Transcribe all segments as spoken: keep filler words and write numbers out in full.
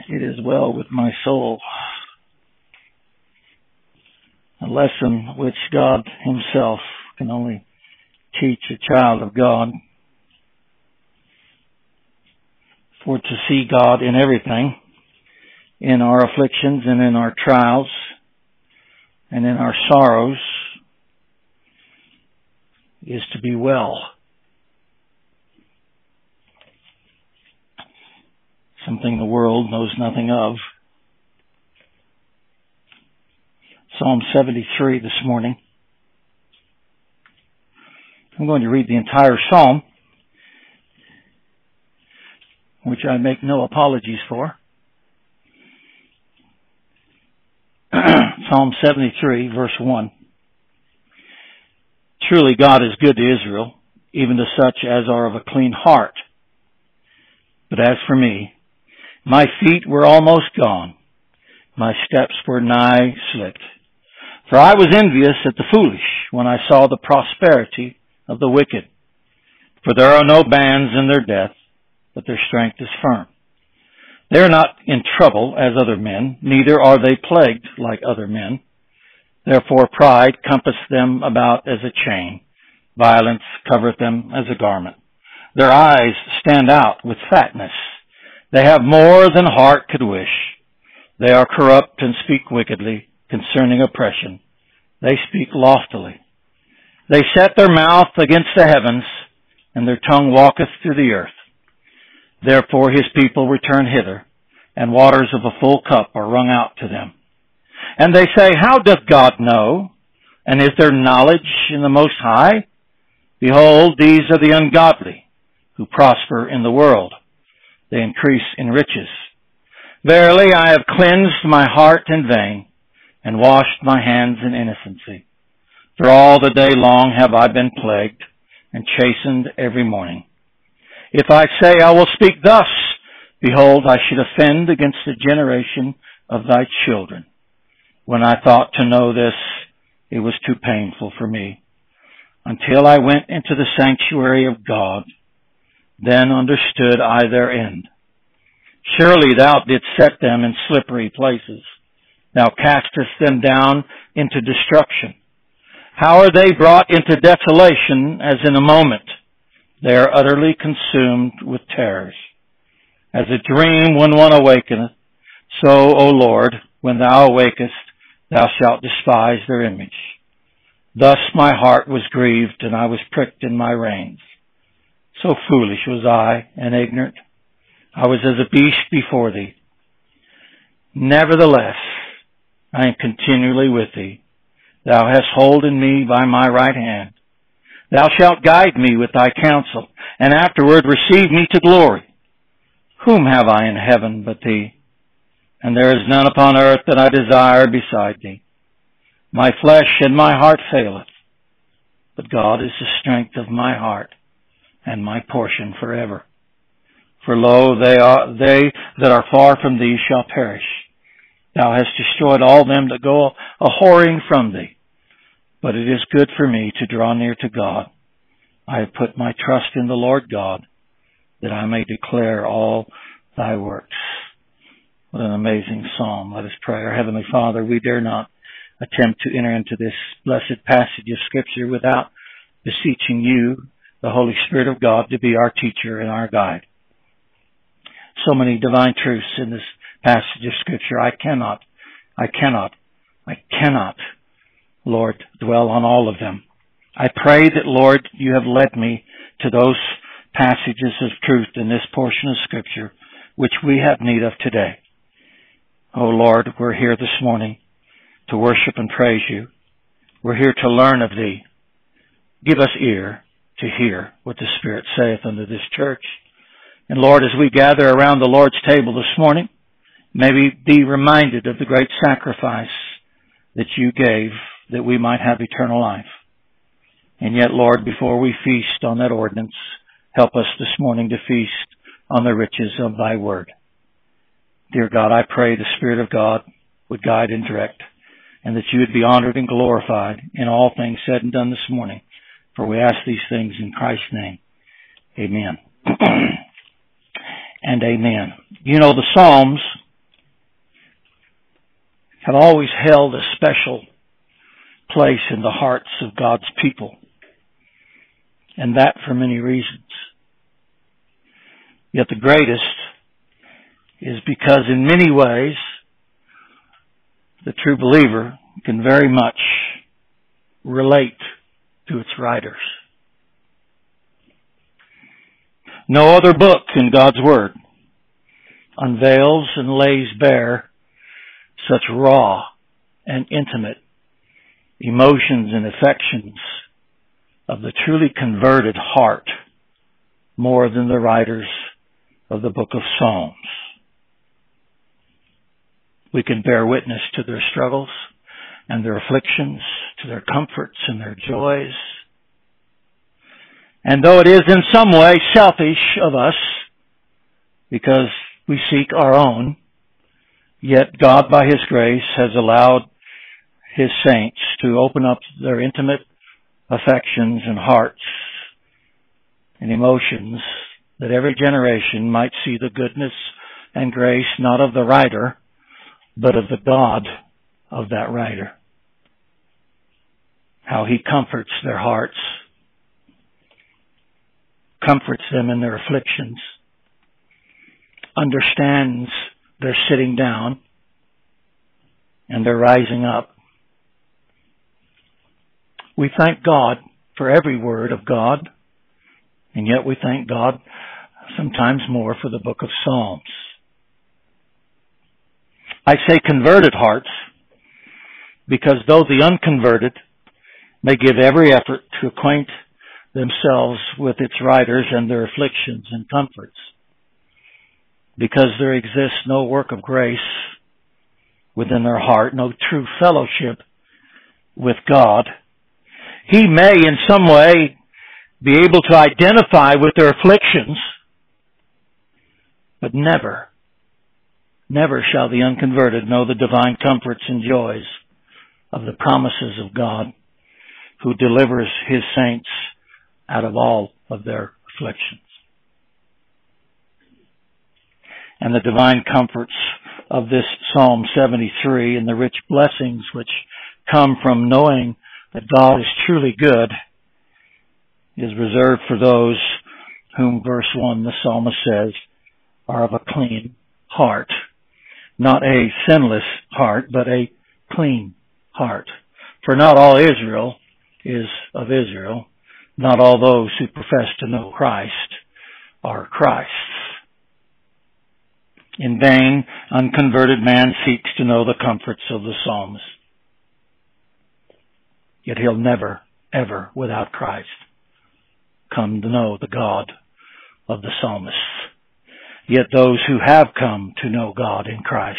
It is well with my soul. A lesson which God Himself can only teach a child of God. For to see God in everything, in our afflictions and in our trials and in our sorrows, is to be well. Something the world knows nothing of. Psalm seventy-three this morning. I'm going to read the entire psalm, which I make no apologies for. Psalm seventy-three, verse one. Truly God is good to Israel, even to such as are of a clean heart. But as for me, my feet were almost gone. My steps were nigh slipped. For I was envious at the foolish when I saw the prosperity of the wicked. For there are no bands in their death, but their strength is firm. They are not in trouble as other men, neither are they plagued like other men. Therefore pride compasseth them about as a chain. Violence covereth them as a garment. Their eyes stand out with fatness. They have more than heart could wish. They are corrupt and speak wickedly concerning oppression. They speak loftily. They set their mouth against the heavens, and their tongue walketh through the earth. Therefore his people return hither, and waters of a full cup are wrung out to them. And they say, how doth God know? And is there knowledge in the Most High? Behold, these are the ungodly, who prosper in the world. They increase in riches. Verily, I have cleansed my heart in vain, and washed my hands in innocency. For all the day long have I been plagued, and chastened every morning. If I say I will speak thus, behold, I should offend against the generation of thy children. When I thought to know this, it was too painful for me. Until I went into the sanctuary of God, then understood I their end. Surely thou didst set them in slippery places. Thou castest them down into destruction. How are they brought into desolation as in a moment? They are utterly consumed with terrors. As a dream when one awakeneth, so, O Lord, when thou awakest, thou shalt despise their image. Thus my heart was grieved, and I was pricked in my reins. So foolish was I, and ignorant. I was as a beast before thee. Nevertheless, I am continually with thee. Thou hast holden me by my right hand. Thou shalt guide me with thy counsel, and afterward receive me to glory. Whom have I in heaven but thee? And there is none upon earth that I desire beside thee. My flesh and my heart faileth, but God is the strength of my heart, and my portion forever. For lo, they are they that are far from thee shall perish. Thou hast destroyed all them that go a whoring from thee. But it is good for me to draw near to God. I have put my trust in the Lord God, that I may declare all thy works. What an amazing psalm. Let us pray. Our Heavenly Father, we dare not attempt to enter into this blessed passage of Scripture without beseeching you, the Holy Spirit of God, to be our teacher and our guide. So many divine truths in this passage of Scripture. I cannot, I cannot, I cannot, Lord, dwell on all of them. I pray that, Lord, you have led me to those passages of truth in this portion of Scripture which we have need of today. Oh, Lord, we're here this morning to worship and praise you. We're here to learn of thee. Give us ear to hear what the Spirit saith unto this church. And Lord, as we gather around the Lord's table this morning, may we be reminded of the great sacrifice that you gave that we might have eternal life. And yet, Lord, before we feast on that ordinance, help us this morning to feast on the riches of thy word. Dear God, I pray the Spirit of God would guide and direct, and that you would be honored and glorified in all things said and done this morning. For we ask these things in Christ's name. Amen. And amen. You know, the Psalms have always held a special place in the hearts of God's people, and that for many reasons. Yet the greatest is because in many ways the true believer can very much relate to its writers. No other book in God's Word unveils and lays bare such raw and intimate emotions and affections of the truly converted heart more than the writers of the book of Psalms. We can bear witness to their struggles and their afflictions, to their comforts and their joys. And though it is in some way selfish of us, because we seek our own, yet God by His grace has allowed His saints to open up their intimate affections and hearts and emotions, that every generation might see the goodness and grace not of the writer, but of the God of that writer. How He comforts their hearts, comforts them in their afflictions, understands their sitting down and their rising up. We thank God for every word of God, and yet we thank God sometimes more for the book of Psalms. I say converted hearts because though the unconverted may give every effort to acquaint themselves with its writers and their afflictions and comforts, because there exists no work of grace within their heart, no true fellowship with God, He may in some way be able to identify with their afflictions, but never, never shall the unconverted know the divine comforts and joys of the promises of God, who delivers His saints out of all of their afflictions. And the divine comforts of this Psalm seventy-three and the rich blessings which come from knowing that God is truly good is reserved for those whom, verse one, the psalmist says, are of a clean heart. Not a sinless heart, but a clean heart. For not all Israel is of Israel. Not all those who profess to know Christ are Christ's. In vain, unconverted man seeks to know the comforts of the Psalms. Yet he'll never, ever, without Christ, come to know the God of the psalmists. Yet those who have come to know God in Christ,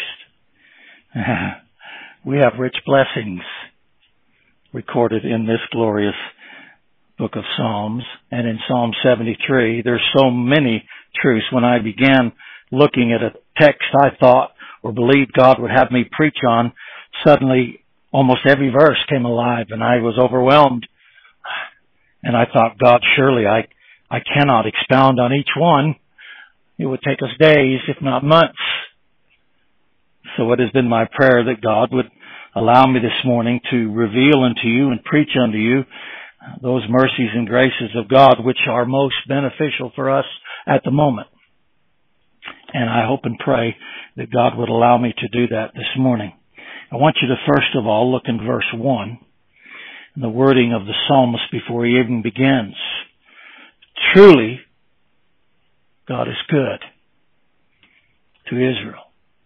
we have rich blessings recorded in this glorious book of Psalms. And in Psalm seventy-three, there's so many truths. When I began looking at a text I thought or believed God would have me preach on, suddenly almost every verse came alive and I was overwhelmed. And I thought, God, surely I, I cannot expound on each one. It would take us days, if not months. So it has been my prayer that God would allow me this morning to reveal unto you and preach unto you those mercies and graces of God which are most beneficial for us at the moment. And I hope and pray that God would allow me to do that this morning. I want you to first of all look in verse one, in the wording of the psalmist before he even begins. Truly, God is good to Israel,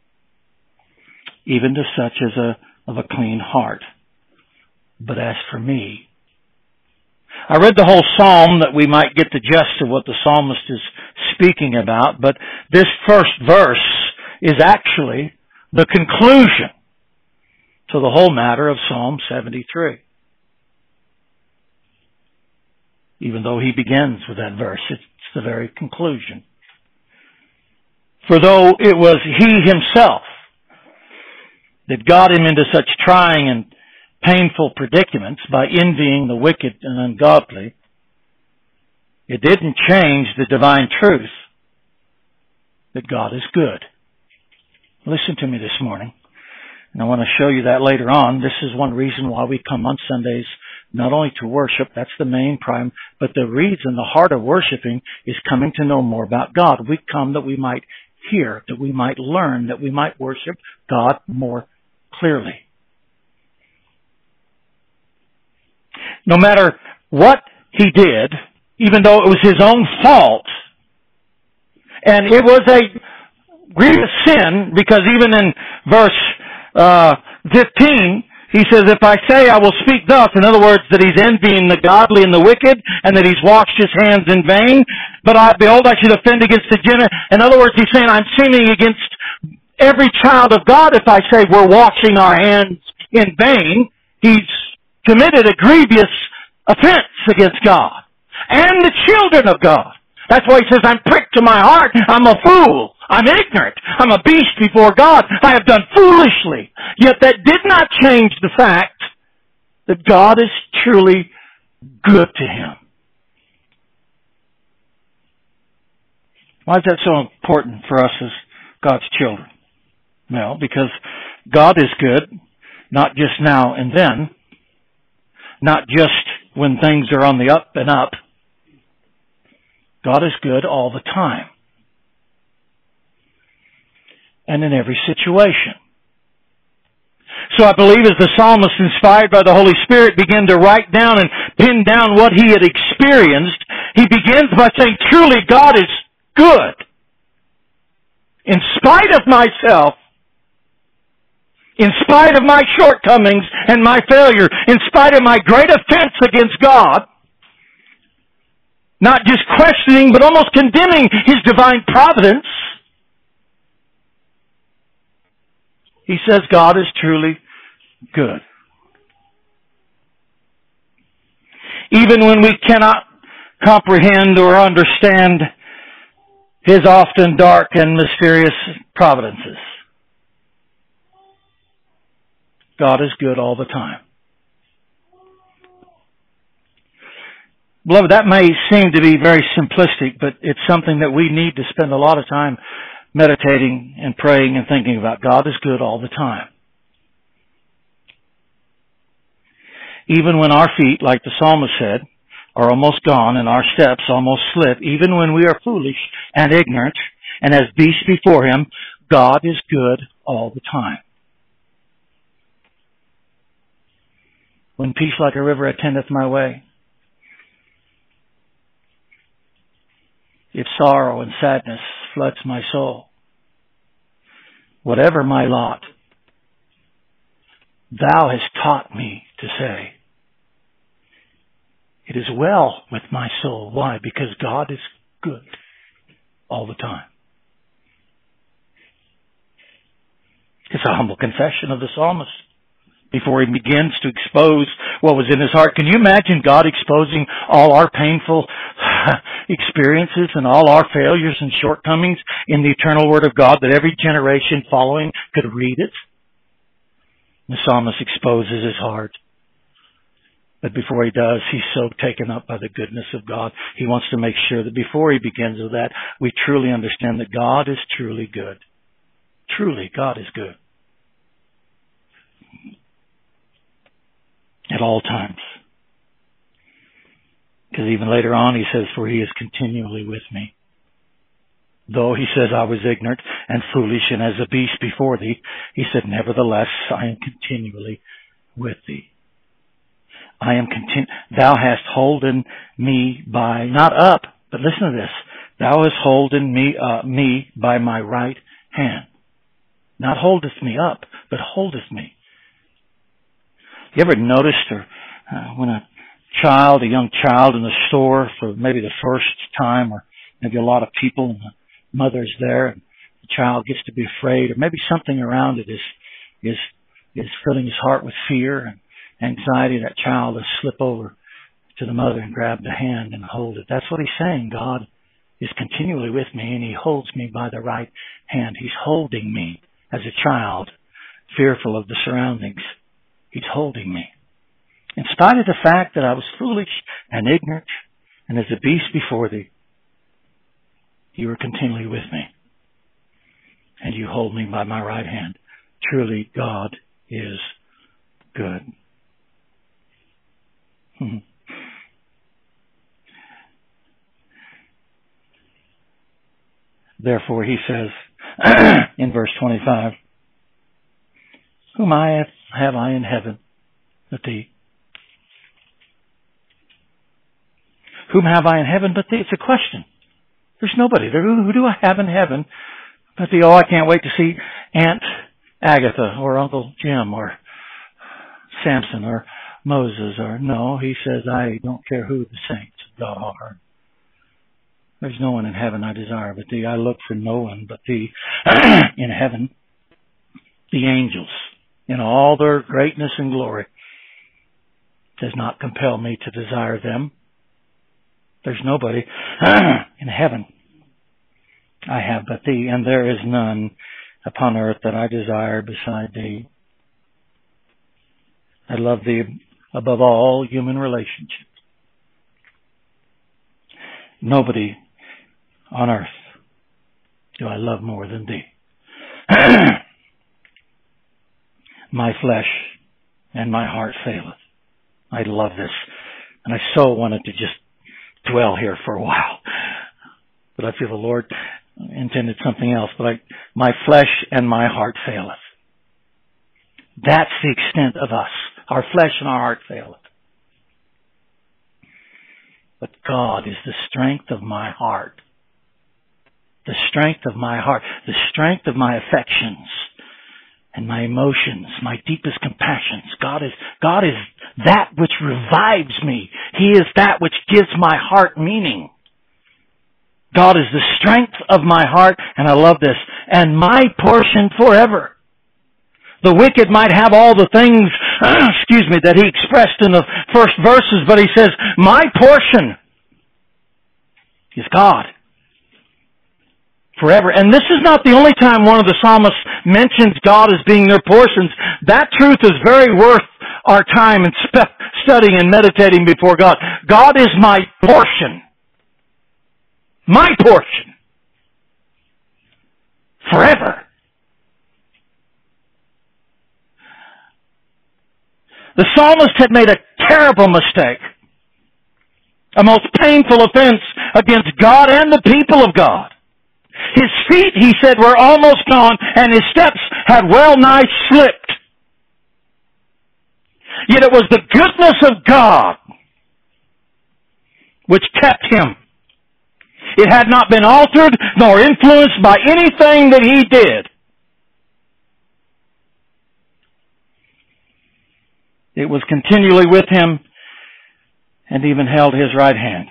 even to such as a of a clean heart. But as for me, I read the whole psalm that we might get the gist of what the psalmist is speaking about, but this first verse is actually the conclusion to the whole matter of Psalm seventy-three. Even though he begins with that verse, it's the very conclusion. For though it was he himself that got him into such trying and painful predicaments by envying the wicked and ungodly, it didn't change the divine truth that God is good. Listen to me this morning. And I want to show you that later on. This is one reason why we come on Sundays, not only to worship, that's the main prime, but the reason, the heart of worshiping is coming to know more about God. We come that we might hear, that we might learn, that we might worship God more clearly. No matter what he did, even though it was his own fault, and it was a grievous sin, because even in verse uh, fifteen, he says, if I say I will speak thus, in other words, that he's envying the godly and the wicked, and that he's washed his hands in vain, but I, behold, I should offend against the Gentiles. In other words, he's saying, I'm sinning against every child of God if I say we're washing our hands in vain. He's committed a grievous offense against God and the children of God. That's why he says, I'm pricked to my heart. I'm a fool. I'm ignorant. I'm a beast before God. I have done foolishly. Yet that did not change the fact that God is truly good to him. Why is that so important for us as God's children? Well, because God is good, not just now and then, not just when things are on the up and up. God is good all the time. And in every situation. So I believe as the psalmist, inspired by the Holy Spirit, began to write down and pin down what he had experienced, he begins by saying, truly God is good. In spite of myself, in spite of my shortcomings and my failure, in spite of my great offense against God, not just questioning, but almost condemning his divine providence, he says God is truly good. Even when we cannot comprehend or understand his often dark and mysterious providences, God is good all the time. Beloved, that may seem to be very simplistic, but it's something that we need to spend a lot of time meditating and praying and thinking about. God is good all the time. Even when our feet, like the psalmist said, are almost gone and our steps almost slip, even when we are foolish and ignorant and as beasts before him, God is good all the time. When peace like a river attendeth my way, if sorrow and sadness floods my soul, whatever my lot, thou hast taught me to say, it is well with my soul. Why? Because God is good all the time. It's a humble confession of the psalmist before he begins to expose what was in his heart. Can you imagine God exposing all our painful experiences and all our failures and shortcomings in the eternal Word of God, that every generation following could read it? The psalmist exposes his heart. But before he does, he's so taken up by the goodness of God. He wants to make sure that before he begins with that, we truly understand that God is truly good. Truly, God is good. At all times. Because even later on he says, for he is continually with me. Though he says I was ignorant and foolish and as a beast before thee, he said, nevertheless, I am continually with thee. I am content. Thou hast holden me by, not up, but listen to this. Thou hast holden me, uh, me by my right hand. Not holdeth me up, but holdeth me. You ever noticed, or uh, when a child, a young child in the store for maybe the first time, or maybe a lot of people and the mother's there, and the child gets to be afraid, or maybe something around it is is is filling his heart with fear and anxiety, that child will slip over to the mother and grab the hand and hold it. That's what he's saying. God is continually with me, and he holds me by the right hand. He's holding me as a child, fearful of the surroundings. He's holding me. In spite of the fact that I was foolish and ignorant and as a beast before thee, you are continually with me. And you hold me by my right hand. Truly, God is good. Hmm. Therefore, he says in verse twenty-five, whom I have, have I in heaven but thee? Whom have I in heaven but thee? It's a question. There's nobody there. Who, who do I have in heaven but thee? Oh, I can't wait to see Aunt Agatha or Uncle Jim or Samson or Moses or no. He says, I don't care who the saints of God are. There's no one in heaven I desire but thee. I look for no one but thee in heaven. The angels, in all their greatness and glory, does not compel me to desire them. There's nobody in heaven I have but thee, and there is none upon earth that I desire beside thee. I love thee above all human relationships. Nobody on earth do I love more than thee. My flesh and my heart faileth. I love this. And I so wanted to just dwell here for a while. But I feel the Lord intended something else. But I, my flesh and my heart faileth. That's the extent of us. Our flesh and our heart faileth. But God is the strength of my heart. The strength of my heart. The strength of my affections. And my emotions, my deepest compassions. God is, God is that which revives me. He is that which gives my heart meaning. God is the strength of my heart, and I love this, and my portion forever. The wicked might have all the things, excuse me, that he expressed in the first verses, but he says, my portion is God. Forever. And this is not the only time one of the psalmists mentions God as being their portions. That truth is very worth our time in spe- studying and meditating before God. God is my portion. My portion. Forever. The psalmist had made a terrible mistake. A most painful offense against God and the people of God. His feet, he said, were almost gone, and his steps had well nigh slipped. Yet it was the goodness of God which kept him. It had not been altered nor influenced by anything that he did. It was continually with him and even held his right hand.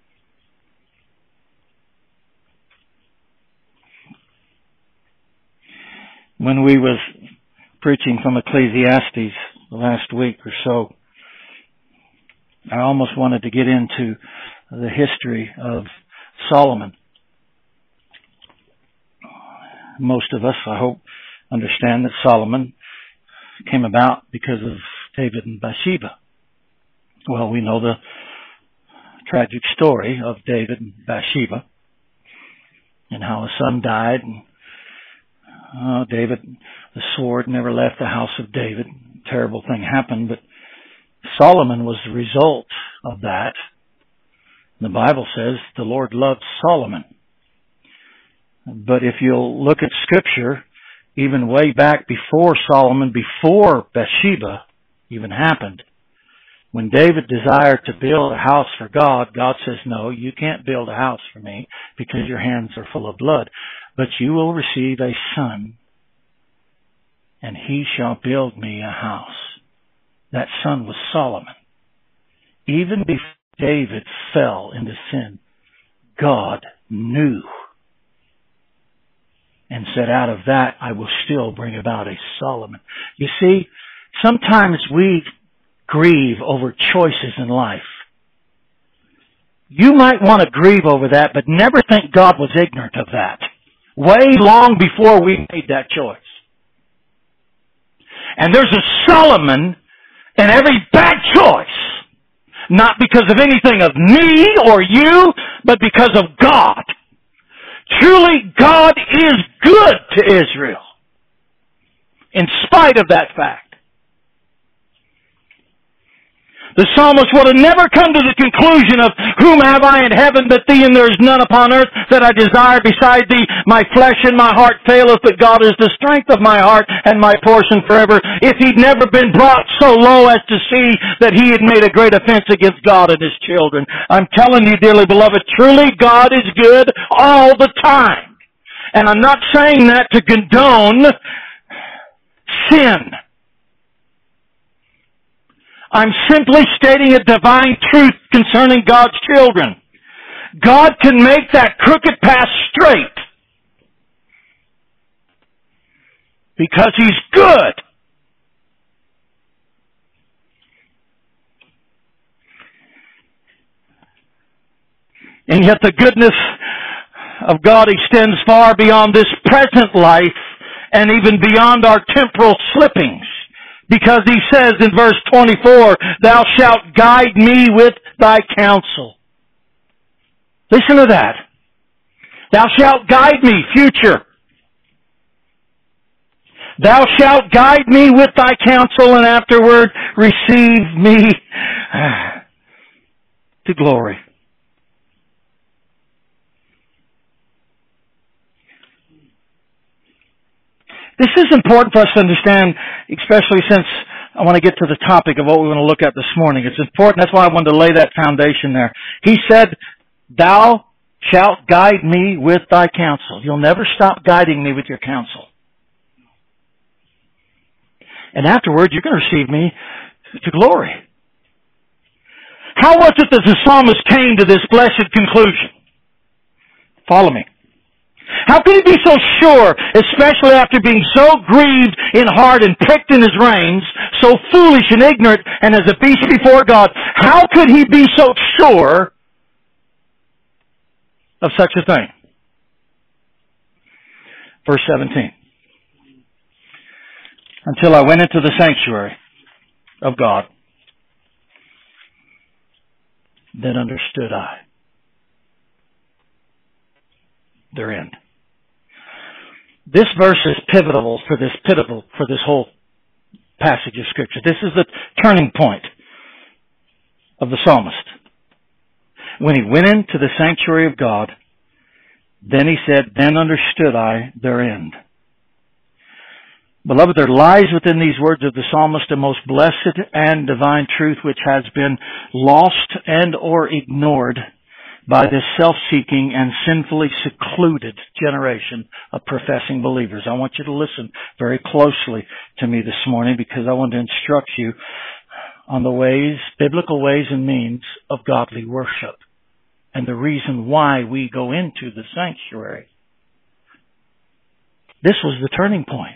When we was preaching from Ecclesiastes the last week or so, I almost wanted to get into the history of Solomon. Most of us, I hope, understand that Solomon came about because of David and Bathsheba. Well, we know the tragic story of David and Bathsheba and how a son died, and uh, David, the sword never left the house of David. A terrible thing happened, but Solomon was the result of that. The Bible says the Lord loved Solomon. But if you'll look at Scripture, even way back before Solomon, before Bathsheba even happened, when David desired to build a house for God, God says, no, you can't build a house for me because your hands are full of blood. But you will receive a son, and he shall build me a house. That son was Solomon. Even before David fell into sin, God knew and said, out of that I will still bring about a Solomon. You see, sometimes we grieve over choices in life. You might want to grieve over that, but never think God was ignorant of that. Way long before we made that choice. And there's a Solomon in every bad choice. Not because of anything of me or you, but because of God. Truly, God is good to Israel. In spite of that fact. The psalmist would have never come to the conclusion of, whom have I in heaven but thee, and there is none upon earth that I desire beside thee. My flesh and my heart faileth, but God is the strength of my heart and my portion forever. If he'd never been brought so low as to see that he had made a great offense against God and His children. I'm telling you, dearly beloved, truly God is good all the time. And I'm not saying that to condone sin. I'm simply stating a divine truth concerning God's children. God can make that crooked path straight because He's good. And yet the goodness of God extends far beyond this present life and even beyond our temporal slippings. Because He says in verse twenty-four, Thou shalt guide me with Thy counsel. Listen to that. Thou shalt guide me, future. Thou shalt guide me with Thy counsel, and afterward receive me to glory. This is important for us to understand, especially since I want to get to the topic of what we want to look at this morning. It's important. That's why I wanted to lay that foundation there. He said, Thou shalt guide me with Thy counsel. You'll never stop guiding me with your counsel. And afterwards, you're going to receive me to glory. How was it that the psalmist came to this blessed conclusion? Follow me. How could he be so sure, especially after being so grieved in heart and pricked in his reins, so foolish and ignorant and as a beast before God? How could he be so sure of such a thing? Verse seventeen. Until I went into the sanctuary of God, then understood I their end. This verse is pivotal for this pivotal for this whole passage of Scripture. This is the turning point of the psalmist. When he went into the sanctuary of God, then he said, Then understood I their end. Beloved, there lies within these words of the psalmist a most blessed and divine truth which has been lost and or ignored by this self-seeking and sinfully secluded generation of professing believers. I want you to listen very closely to me this morning because I want to instruct you on the ways, biblical ways and means of godly worship and the reason why we go into the sanctuary. This was the turning point.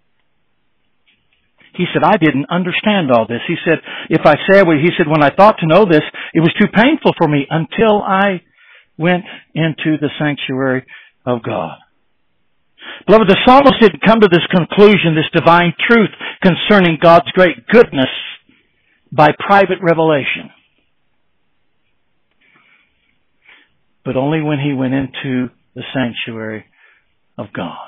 He said, I didn't understand all this. He said, if I say, well, he said, when I thought to know this, it was too painful for me until I went into the sanctuary of God. Beloved, the psalmist didn't come to this conclusion, this divine truth concerning God's great goodness by private revelation, but only when he went into the sanctuary of God.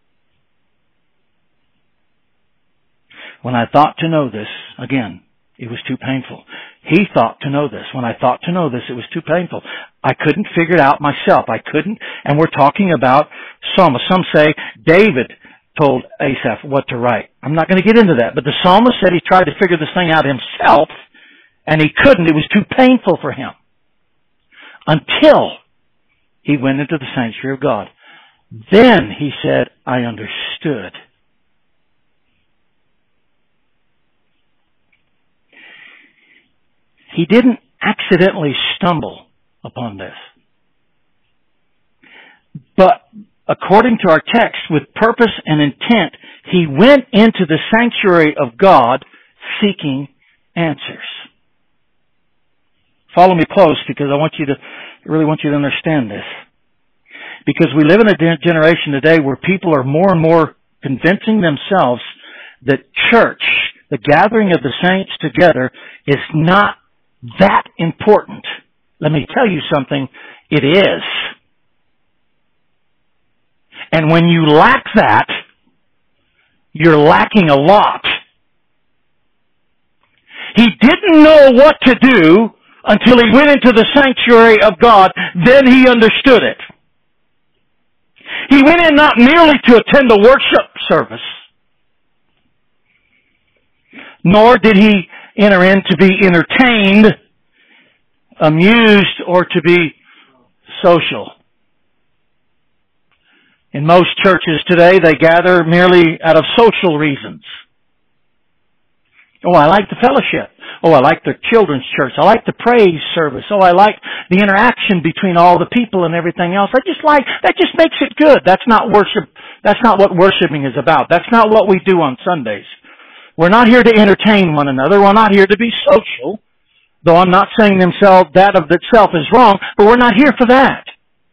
When I thought to know this, again, it was too painful. He thought to know this. When I thought to know this, it was too painful. I couldn't figure it out myself. I couldn't, and we're talking about psalmists. Some say David told Asaph what to write. I'm not going to get into that, but the psalmist said he tried to figure this thing out himself, and he couldn't. It was too painful for him. Until he went into the sanctuary of God. Then he said, I understood. He didn't accidentally stumble upon this. But according to our text, with purpose and intent, he went into the sanctuary of God seeking answers. Follow me close because I want you to, I really want you to understand this. Because we live in a generation today where people are more and more convincing themselves that church, the gathering of the saints together, is not that important. Let me tell you something, it is. And when you lack that, you're lacking a lot. He didn't know what to do until he went into the sanctuary of God. Then he understood it. He went in not merely to attend a worship service, nor did he enter in to be entertained, amused, or to be social. In most churches today, they gather merely out of social reasons. Oh, I like the fellowship. Oh, I like the children's church. I like the praise service. Oh, I like the interaction between all the people and everything else. I just like, that just makes it good. That's not worship. That's not what worshiping is about. That's not what we do on Sundays. We're not here to entertain one another. We're not here to be social. Though I'm not saying themselves that of itself is wrong, but we're not here for that.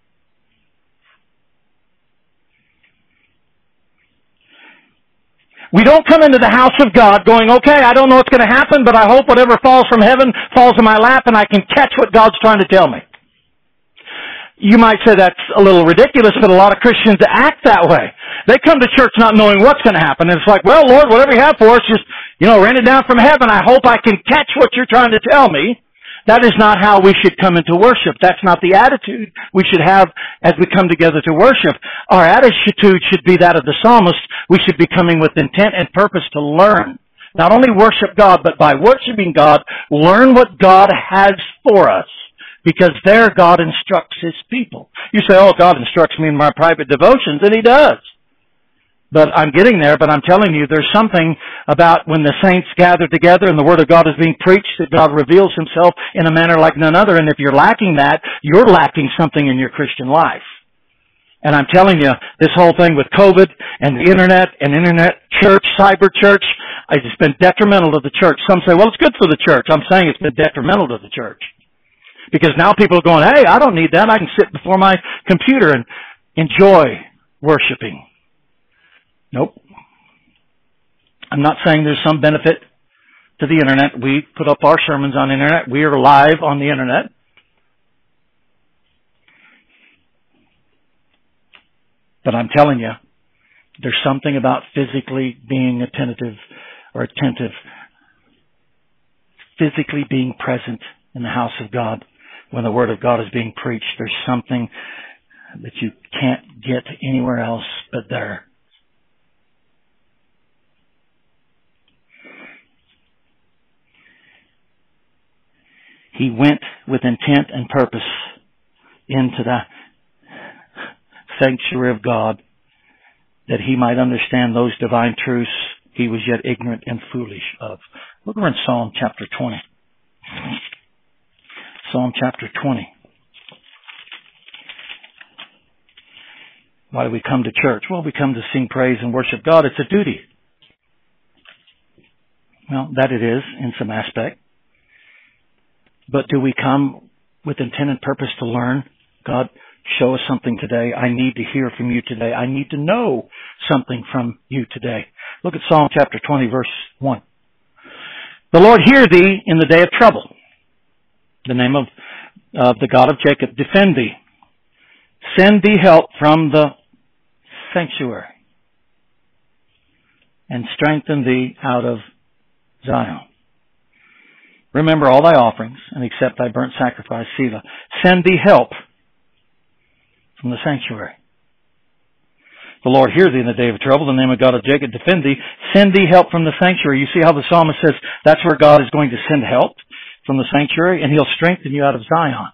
We don't come into the house of God going, okay, I don't know what's going to happen, but I hope whatever falls from heaven falls in my lap and I can catch what God's trying to tell me. You might say that's a little ridiculous, but a lot of Christians act that way. They come to church not knowing what's going to happen. And it's like, well, Lord, whatever you have for us, just, you know, rain it down from heaven. I hope I can catch what you're trying to tell me. That is not how we should come into worship. That's not the attitude we should have as we come together to worship. Our attitude should be that of the psalmist. We should be coming with intent and purpose to learn. Not only worship God, but by worshiping God, learn what God has for us. Because there God instructs His people. You say, oh, God instructs me in my private devotions, and He does. But I'm getting there, but I'm telling you, there's something about when the saints gather together and the Word of God is being preached that God reveals Himself in a manner like none other. And if you're lacking that, you're lacking something in your Christian life. And I'm telling you, this whole thing with COVID and the Internet and Internet church, cyber church, it's been detrimental to the church. Some say, well, it's good for the church. I'm saying it's been detrimental to the church. Because now people are going, hey, I don't need that. I can sit before my computer and enjoy worshiping. Nope. I'm not saying there's some benefit to the Internet. We put up our sermons on the Internet. We are live on the Internet. But I'm telling you, there's something about physically being attentive or attentive, physically being present in the house of God when the Word of God is being preached. There's something that you can't get anywhere else but there. He went with intent and purpose into the sanctuary of God that he might understand those divine truths he was yet ignorant and foolish of. Look over in Psalm chapter twenty. Psalm chapter twenty. Why do we come to church? Well, we come to sing praise and worship God. It's a duty. Well, that it is in some aspect. But do we come with intent and purpose to learn? God, show us something today. I need to hear from you today. I need to know something from you today. Look at Psalm chapter twenty, verse one. The Lord hear thee in the day of trouble. The name of uh, the God of Jacob, defend thee. Send thee help from the sanctuary. And strengthen thee out of Zion. Remember all thy offerings, and accept thy burnt sacrifice, Selah. Send thee help from the sanctuary. The Lord hear thee in the day of trouble. The name of God of Jacob defend thee. Send thee help from the sanctuary. You see how the psalmist says that's where God is going to send help from the sanctuary, and He'll strengthen you out of Zion.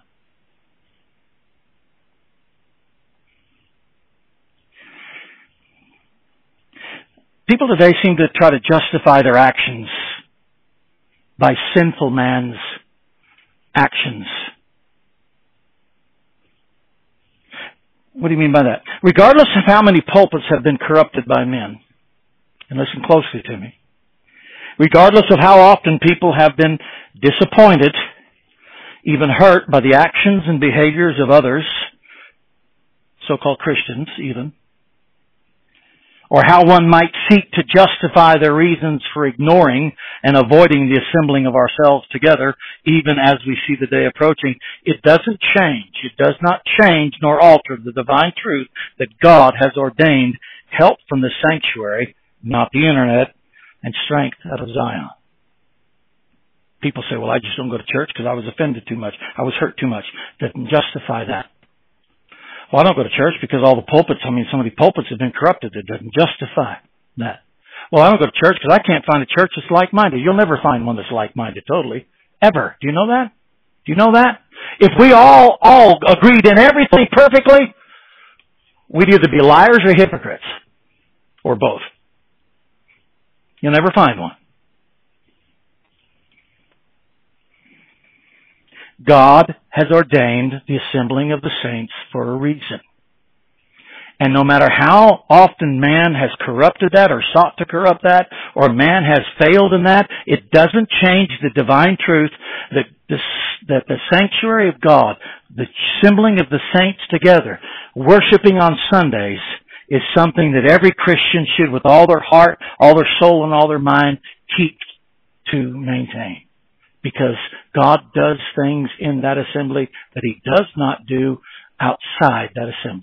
People today seem to try to justify their actions by sinful man's actions. What do you mean by that? Regardless of how many pulpits have been corrupted by men, and listen closely to me, regardless of how often people have been disappointed, even hurt by the actions and behaviors of others, so-called Christians even, or how one might seek to justify their reasons for ignoring and avoiding the assembling of ourselves together, even as we see the day approaching, it doesn't change. It does not change nor alter the divine truth that God has ordained help from the sanctuary, not the Internet, and strength out of Zion. People say, well, I just don't go to church because I was offended too much. I was hurt too much. Doesn't justify that. Well, I don't go to church because all the pulpits, I mean, so many pulpits have been corrupted. It doesn't justify that. Well, I don't go to church because I can't find a church that's like-minded. You'll never find one that's like-minded totally. Ever. Do you know that? Do you know that? If we all, all agreed in everything perfectly, we'd either be liars or hypocrites. Or both. You'll never find one. God has ordained the assembling of the saints for a reason. And no matter how often man has corrupted that or sought to corrupt that, or man has failed in that, it doesn't change the divine truth that this, that the sanctuary of God, the assembling of the saints together, worshiping on Sundays, is something that every Christian should, with all their heart, all their soul, and all their mind, keep to maintain. Because God does things in that assembly that He does not do outside that assembly.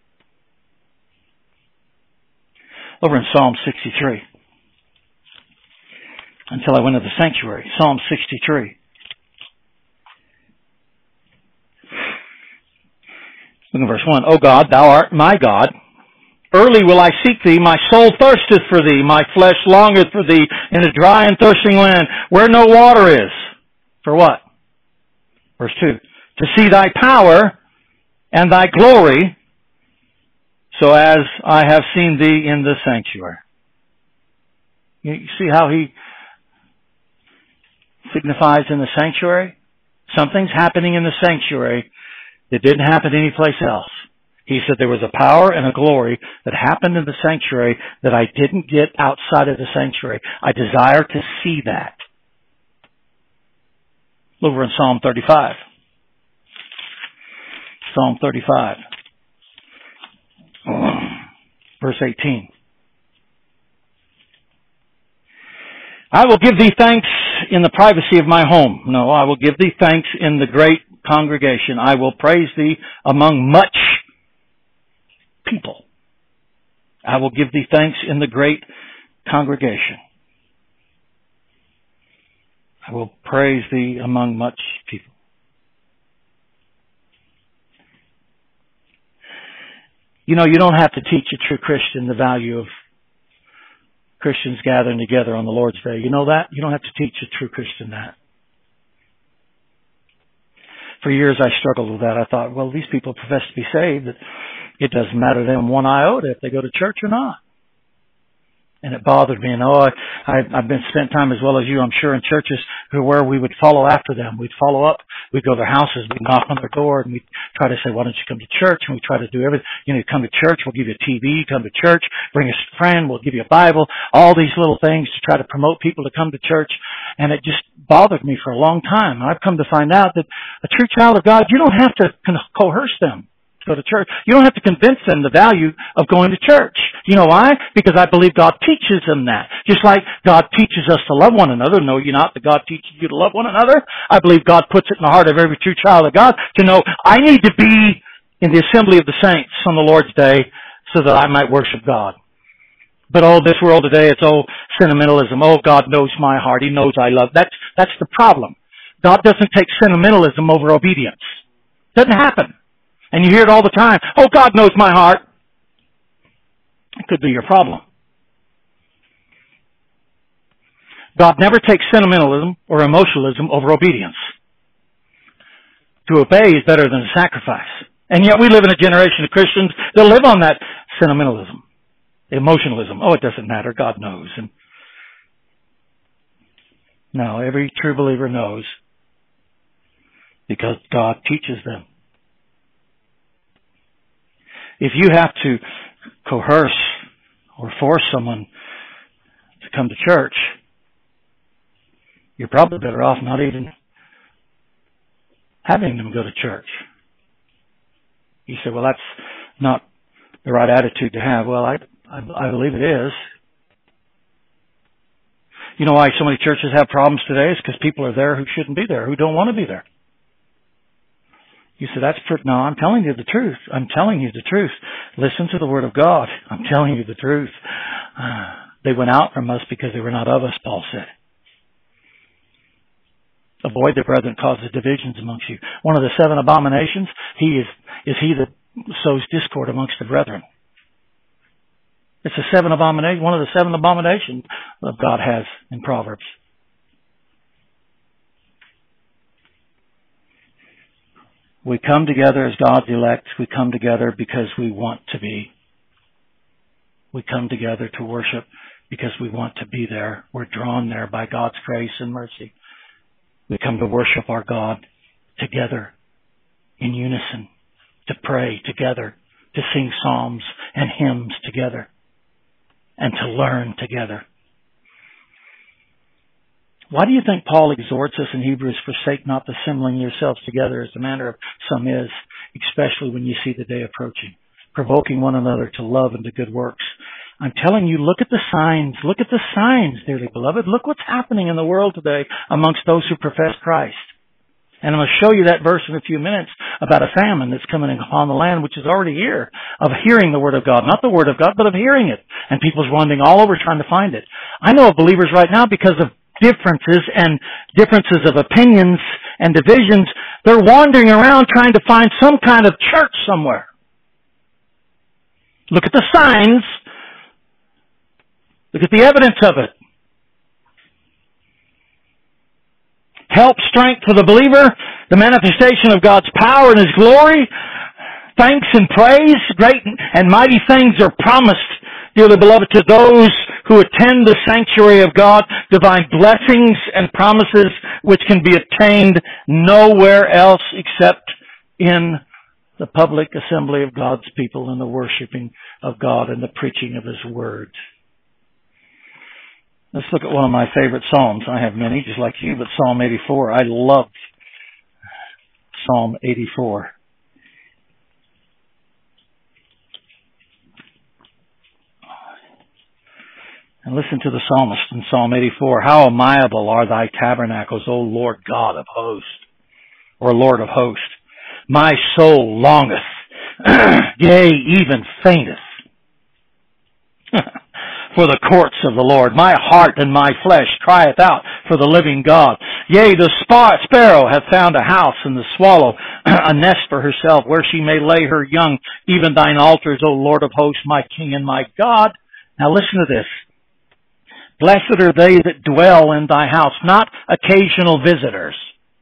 Over in Psalm sixty-three. Until I went to the sanctuary. Psalm sixty-three. Look at verse one. O God, Thou art my God. Early will I seek Thee. My soul thirsteth for Thee. My flesh longeth for Thee in a dry and thirsting land where no water is. For what? Verse two. To see Thy power and Thy glory, so as I have seen Thee in the sanctuary. You see how he signifies in the sanctuary? Something's happening in the sanctuary that didn't happen anyplace else. He said there was a power and a glory that happened in the sanctuary that I didn't get outside of the sanctuary. I desire to see that. Over in Psalm thirty-five. Psalm thirty-five. Verse eighteen. I will give Thee thanks in the privacy of my home. No, I will give Thee thanks in the great congregation. I will praise Thee among much people. I will give Thee thanks in the great congregation. I will praise Thee among much people. You know, you don't have to teach a true Christian the value of Christians gathering together on the Lord's Day. You know that? You don't have to teach a true Christian that. For years I struggled with that. I thought, well, these people profess to be saved. It doesn't matter to them one iota if they go to church or not. And it bothered me. And oh, I, I, I've been spent time as well as you, I'm sure, in churches where we would follow after them. We'd follow up. We'd go to their houses. We'd knock on their door, and we'd try to say, why don't you come to church? And we try to do everything. You know, you come to church, we'll give you a T V. Come to church, bring a friend, we'll give you a Bible. All these little things to try to promote people to come to church. And it just bothered me for a long time. I've come to find out that a true child of God, you don't have to coerce them to go to church. You don't have to convince them the value of going to church. You know why? Because I believe God teaches them that. Just like God teaches us to love one another. Know you not that God teaches you to love one another? I believe God puts it in the heart of every true child of God to know I need to be in the assembly of the saints on the Lord's Day so that I might worship God. But oh, this world today, it's oh, sentimentalism. Oh, God knows my heart. He knows I love. That's, that's the problem. God doesn't take sentimentalism over obedience. Doesn't happen. And you hear it all the time. Oh, God knows my heart. It could be your problem. God never takes sentimentalism or emotionalism over obedience. To obey is better than to sacrifice. And yet we live in a generation of Christians that live on that sentimentalism, emotionalism. Oh, it doesn't matter. God knows. And no, every true believer knows because God teaches them. If you have to coerce or force someone to come to church, you're probably better off not even having them go to church. You say, well, that's not the right attitude to have. Well, I, I, I believe it is. You know why so many churches have problems today? It's because people are there who shouldn't be there, who don't want to be there. You say, that's for, no, I'm telling you the truth. I'm telling you the truth. Listen to the Word of God. I'm telling you the truth. Uh, they went out from us because they were not of us, Paul said. Avoid the brethren causes divisions amongst you. One of the seven abominations, he is, is he that sows discord amongst the brethren. It's a seven abomination, one of the seven abominations that God has in Proverbs. We come together as God's elect. We come together because we want to be. We come together to worship because we want to be there. We're drawn there by God's grace and mercy. We come to worship our God together in unison, to pray together, to sing psalms and hymns together, and to learn together. Why do you think Paul exhorts us in Hebrews, forsake not the assembling yourselves together as the manner of some is, especially when you see the day approaching, provoking one another to love and to good works? I'm telling you, look at the signs. Look at the signs, dearly beloved. Look what's happening in the world today amongst those who profess Christ. And I'm going to show you that verse in a few minutes about a famine that's coming upon the land, which is already here, of hearing the Word of God. Not the Word of God, but of hearing it. And people's wandering all over trying to find it. I know of believers right now, because of differences and differences of opinions and divisions, they're wandering around trying to find some kind of church somewhere. Look at the signs. Look at the evidence of it. Help, strength for the believer, the manifestation of God's power and His glory, thanks and praise, great and mighty things are promised, dearly beloved, to those who attend the sanctuary of God, divine blessings and promises which can be obtained nowhere else except in the public assembly of God's people and the worshiping of God and the preaching of His Word. Let's look at one of my favorite Psalms. I have many, just like you, but Psalm eighty-four. I love Psalm eighty-four. And listen to the psalmist in Psalm eighty-four. How amiable are thy tabernacles, O Lord God of hosts, or Lord of hosts. My soul longeth, yea, even fainteth, for the courts of the Lord. My heart and my flesh crieth out for the living God. Yea, the sparrow hath found a house, and the swallow a nest for herself, where she may lay her young, even thine altars, O Lord of hosts, my King and my God. Now listen to this. Blessed are they that dwell in thy house, not occasional visitors.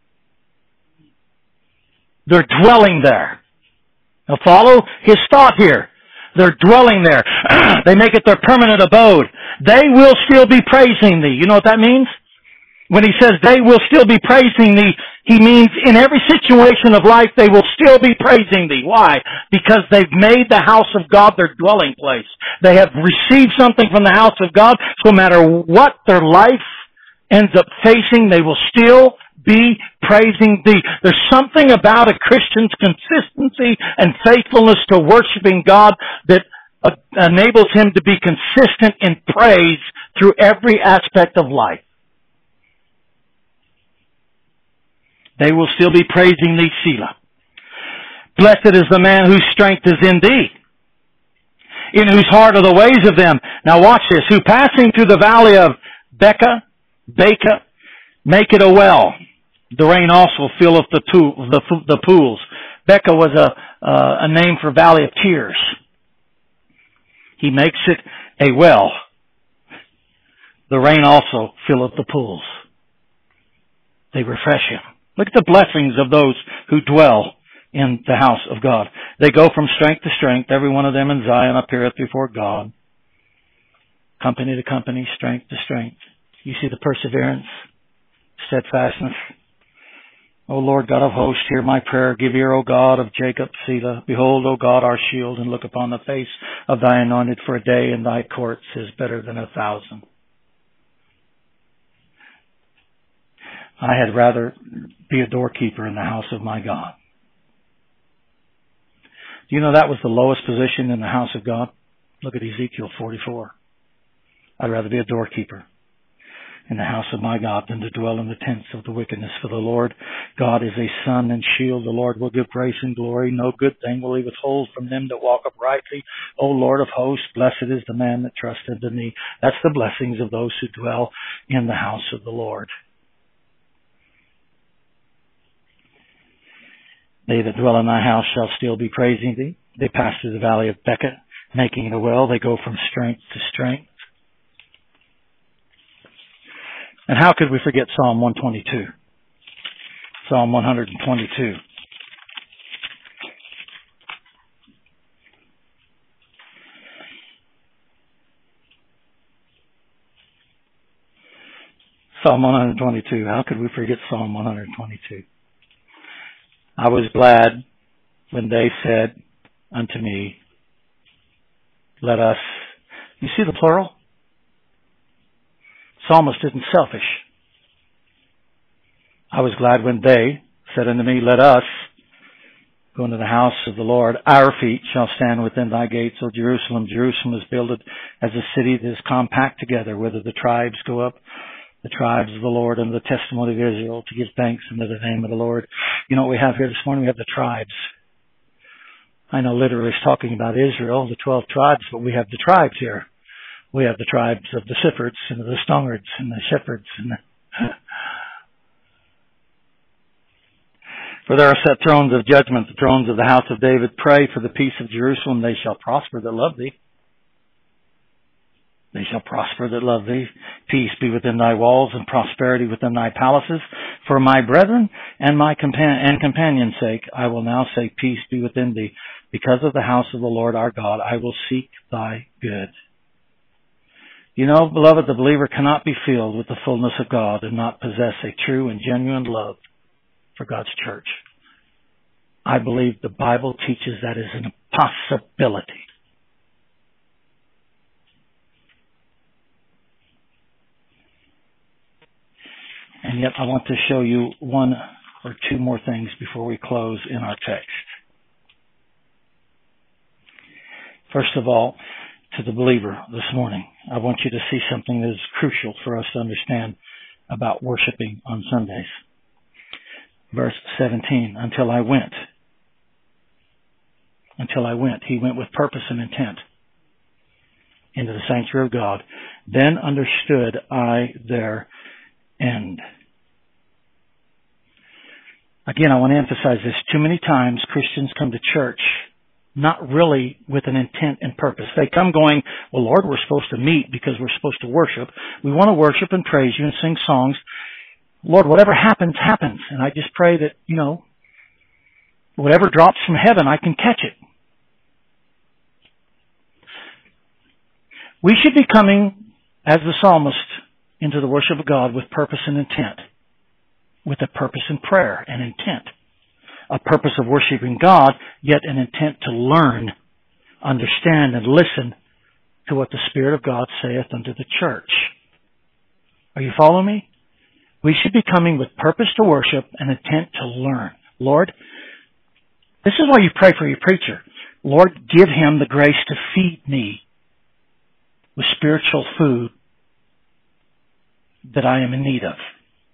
They're dwelling there. Now follow his thought here. They're dwelling there. They make it their permanent abode. They will still be praising thee. You know what that means? When he says they will still be praising thee, he means in every situation of life they will still be praising thee. Why? Because they've made the house of God their dwelling place. They have received something from the house of God, so no matter what their life ends up facing, they will still be praising thee. There's something about a Christian's consistency and faithfulness to worshiping God that uh, enables him to be consistent in praise through every aspect of life. They will still be praising thee, Selah. Blessed is the man whose strength is in thee, in whose heart are the ways of them. Now watch this. Who passing through the valley of Becca, Baca, make it a well. The rain also filleth the, pool, the, the pools. Becca was a, uh, a name for valley of tears. He makes it a well. The rain also filleth the pools. They refresh him. Look at the blessings of those who dwell in the house of God. They go from strength to strength. Every one of them in Zion appeareth before God. Company to company, strength to strength. You see the perseverance, steadfastness. O Lord God of hosts, hear my prayer. Give ear, O God of Jacob, Selah. Behold, O God, our shield, and look upon the face of thy anointed, for a day in thy courts is better than a thousand. I had rather be a doorkeeper in the house of my God. Do you know that was the lowest position in the house of God? Look at Ezekiel forty-four. I'd rather be a doorkeeper in the house of my God than to dwell in the tents of the wickedness. For the Lord God is a sun and shield. The Lord will give grace and glory. No good thing will he withhold from them that walk uprightly. O Lord of hosts, blessed is the man that trusteth in thee. That's the blessings of those who dwell in the house of the Lord. They that dwell in thy house shall still be praising thee. They pass through the valley of Becca, making it a well. They go from strength to strength. And how could we forget Psalm one twenty-two? Psalm one twenty-two. Psalm one twenty-two. How could we forget Psalm one twenty-two? I was glad when they said unto me, let us. You see the plural? Psalmist isn't selfish. I was glad when they said unto me, let us go into the house of the Lord. Our feet shall stand within thy gates, O Jerusalem. Jerusalem is builded as a city that is compact together, whither the tribes go up, the tribes of the Lord, and the testimony of Israel, to give thanks unto the name of the Lord. You know what we have here this morning? We have the tribes. I know literally it's talking about Israel, the twelve tribes, but we have the tribes here. We have the tribes of the Siphards and the Stongards and the Shepherds. And the For there are set thrones of judgment, the thrones of the house of David. Pray for the peace of Jerusalem. They shall prosper that love thee. They shall prosper that love thee. Peace be within thy walls and prosperity within thy palaces. For my brethren and my compan- and companions' sake, I will now say peace be within thee. Because of the house of the Lord our God, I will seek thy good. You know, beloved, the believer cannot be filled with the fullness of God and not possess a true and genuine love for God's church. I believe the Bible teaches that is an impossibility. And yet I want to show you one or two more things before we close in our text. First of all, to the believer this morning, I want you to see something that is crucial for us to understand about worshiping on Sundays. Verse seventeen, until I went. Until I went. He went with purpose and intent into the sanctuary of God. Then understood I their end. Again, I want to emphasize this. Too many times Christians come to church not really with an intent and purpose. They come going, well, Lord, we're supposed to meet because we're supposed to worship. We want to worship and praise you and sing songs. Lord, whatever happens, happens. And I just pray that, you know, whatever drops from heaven, I can catch it. We should be coming, as the psalmist, into the worship of God with purpose and intent. With a purpose in prayer and intent. A purpose of worshiping God, yet an intent to learn, understand, and listen to what the Spirit of God saith unto the church. Are you following me? We should be coming with purpose to worship and intent to learn. Lord, this is why you pray for your preacher. Lord, give him the grace to feed me with spiritual food that I am in need of.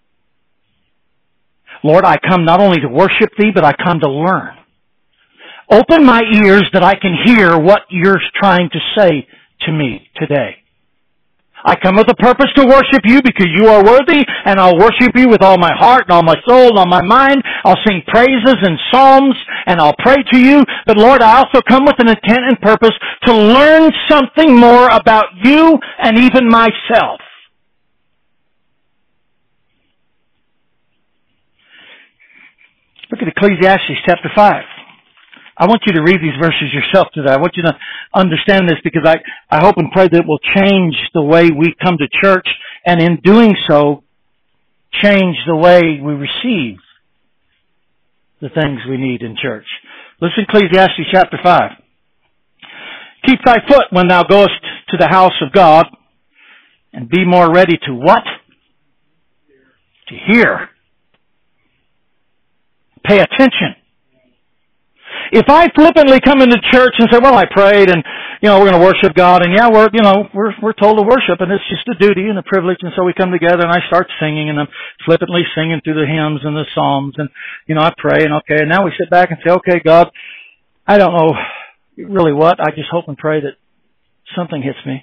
Lord, I come not only to worship thee, but I come to learn. Open my ears that I can hear what you're trying to say to me today. I come with a purpose to worship you because you are worthy, and I'll worship you with all my heart and all my soul and all my mind. I'll sing praises and psalms, and I'll pray to you. But Lord, I also come with an intent and purpose to learn something more about you and even myself. Look at Ecclesiastes chapter five. I want you to read these verses yourself today. I want you to understand this because I, I hope and pray that it will change the way we come to church, and in doing so, change the way we receive the things we need in church. Listen, Ecclesiastes chapter five. Keep thy foot when thou goest to the house of God, and be more ready to what? To hear. Pay attention. If I flippantly come into church and say, well, I prayed and, you know, we're going to worship God, and yeah, we're, you know, we're, we're told to worship, and it's just a duty and a privilege, and so we come together and I start singing, and I'm flippantly singing through the hymns and the psalms, and, you know, I pray, and okay, and now we sit back and say, okay, God, I don't know really what, I just hope and pray that something hits me.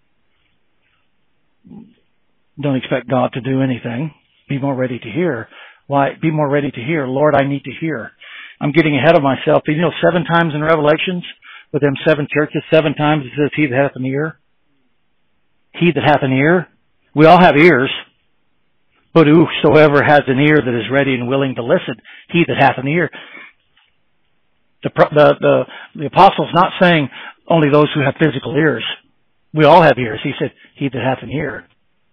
Don't expect God to do anything. Be more ready to hear. Why? Be more ready to hear. Lord, I need to hear. I'm getting ahead of myself. You know, seven times in Revelations, with them seven churches, seven times it says, he that hath an ear. He that hath an ear. We all have ears. But whosoever has an ear that is ready and willing to listen, he that hath an ear. The, the, the, the apostle's not saying only those who have physical ears. We all have ears. He said, he that hath an ear.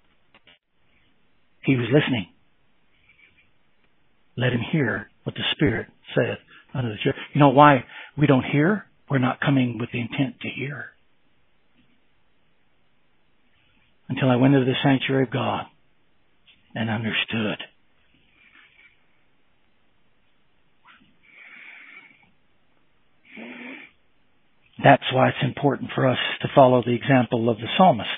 He was listening. Let him hear what the Spirit saith unto the church. You know why we don't hear? We're not coming with the intent to hear. Until I went into the sanctuary of God and understood. That's why it's important for us to follow the example of the psalmist.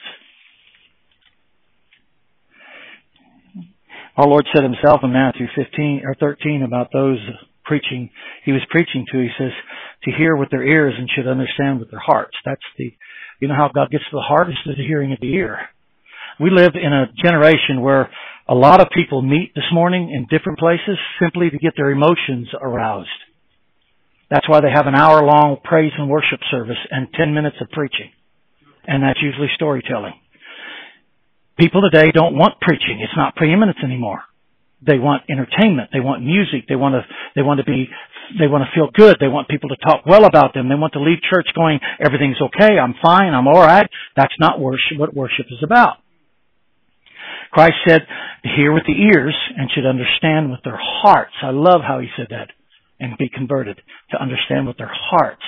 Our Lord said himself in Matthew fifteen or thirteen about those preaching, he was preaching to, he says, to hear with their ears and should understand with their hearts. That's the, you know how God gets to the heart? Is through the hearing of the ear. We live in a generation where a lot of people meet this morning in different places simply to get their emotions aroused. That's why they have an hour-long praise and worship service and ten minutes of preaching. And that's usually storytelling. People today don't want preaching. It's not preeminence anymore. They want entertainment. They want music. They want to, they want to be, they want to feel good. They want people to talk well about them. They want to leave church going, everything's okay, I'm fine, I'm alright. That's not worship, what worship is about. Christ said, hear with the ears and should understand with their hearts. I love how he said that. And be converted, to understand with their hearts.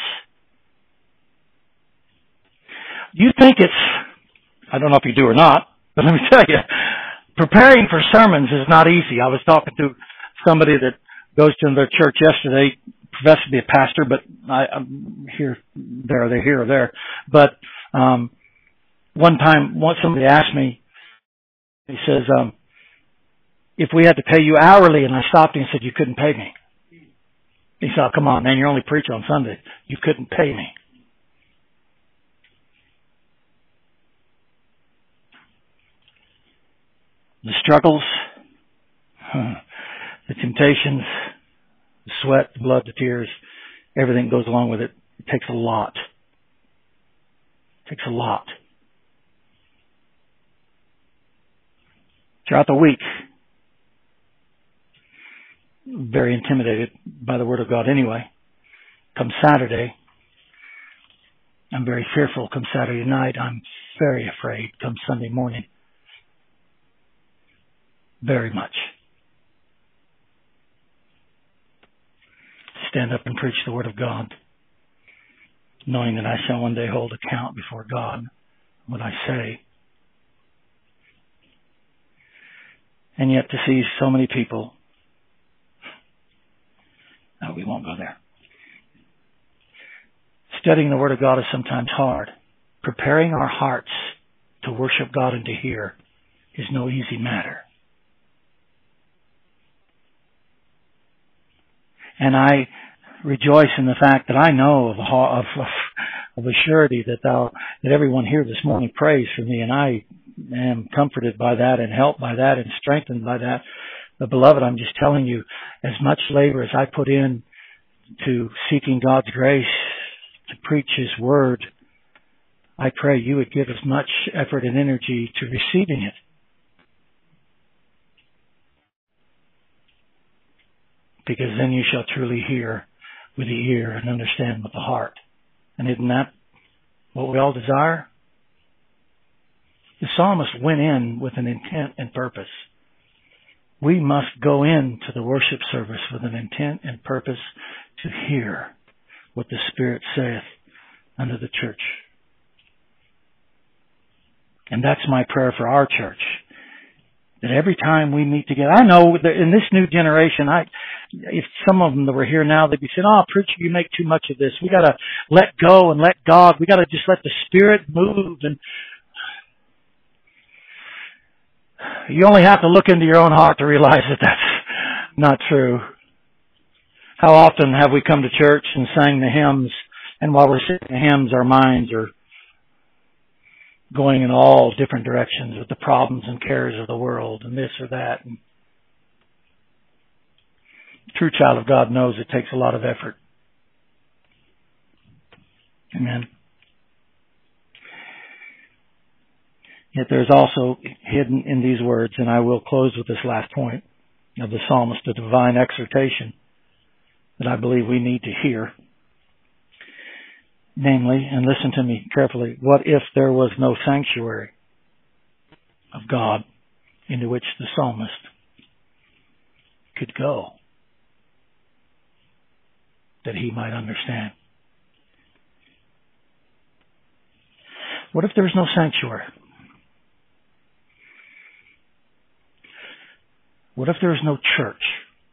You think it's, I don't know if you do or not, but let me tell you, preparing for sermons is not easy. I was talking to somebody that goes to their church yesterday, professed to be a pastor, but I, I'm here, there, they're here or there. But um, one time, once somebody asked me, he says, um, if we had to pay you hourly, and I stopped him and said, you couldn't pay me. He said, oh, come on, man, you're only preaching on Sunday. You couldn't pay me. The struggles, the temptations, the sweat, the blood, the tears, everything goes along with it. It takes a lot. It takes a lot. Throughout the week, very intimidated by the Word of God anyway. Come Saturday, I'm very fearful. Come Saturday night, I'm very afraid. Come Sunday morning, very much. Stand up and preach the Word of God, knowing that I shall one day hold account before God what I say. And yet to see so many people, no, we won't go there. Studying the Word of God is sometimes hard. Preparing our hearts to worship God and to hear is no easy matter. And I rejoice in the fact that I know of of, of a surety that thou that everyone here this morning prays for me, and I am comforted by that and helped by that and strengthened by that. But beloved, I'm just telling you, as much labor as I put in to seeking God's grace to preach His Word, I pray you would give as much effort and energy to receiving it. Because then you shall truly hear with the ear and understand with the heart. And isn't that what we all desire? The psalmist went in with an intent and purpose. We must go into the worship service with an intent and purpose to hear what the Spirit saith unto the church. And that's my prayer for our church. That every time we meet together, I know that in this new generation, I, if some of them that were here now, they'd be saying, oh, preacher, you make too much of this. We gotta let go and let God, we gotta just let the Spirit move. And you only have to look into your own heart to realize that that's not true. How often have we come to church and sang the hymns, and while we're singing the hymns, our minds are going in all different directions with the problems and cares of the world and this or that. And A true child of God knows it takes a lot of effort. Amen. Yet there's also hidden in these words, and I will close with this last point of the psalmist, a divine exhortation that I believe we need to hear. Namely, and listen to me carefully, what if there was no sanctuary of God into which the psalmist could go, that he might understand? What if there's no sanctuary? What if there's no church?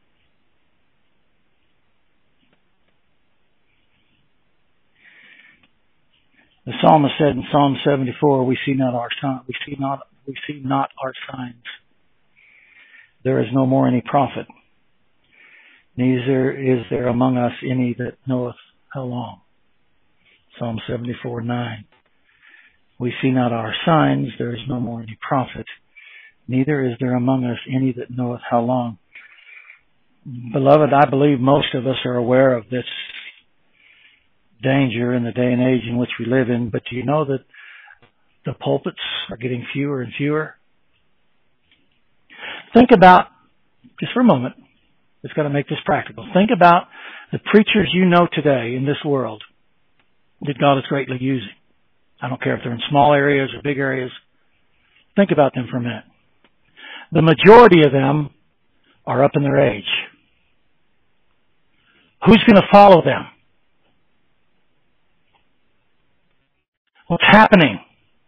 The psalmist said in Psalm seventy-four, "We see not our sign, we see not we see not our signs. There is no more any prophet, neither is there among us any that knoweth how long." Psalm seventy-four nine. We see not our signs, there is no more any prophet, neither is there among us any that knoweth how long. Beloved, I believe most of us are aware of this danger in the day and age in which we live in, but do you know that the pulpits are getting fewer and fewer? Think about, just for a moment, it's got to make this practical. Think about the preachers you know today in this world that God is greatly using. I don't care if they're in small areas or big areas. Think about them for a minute. The majority of them are up in their age. Who's going to follow them? What's happening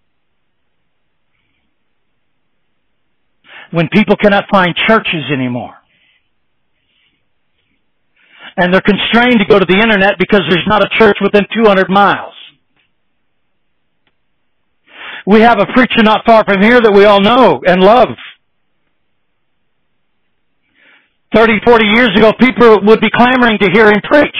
when people cannot find churches anymore? And they're constrained to go to the internet because there's not a church within two hundred miles. We have a preacher not far from here that we all know and love. thirty, forty years ago, people would be clamoring to hear him preach.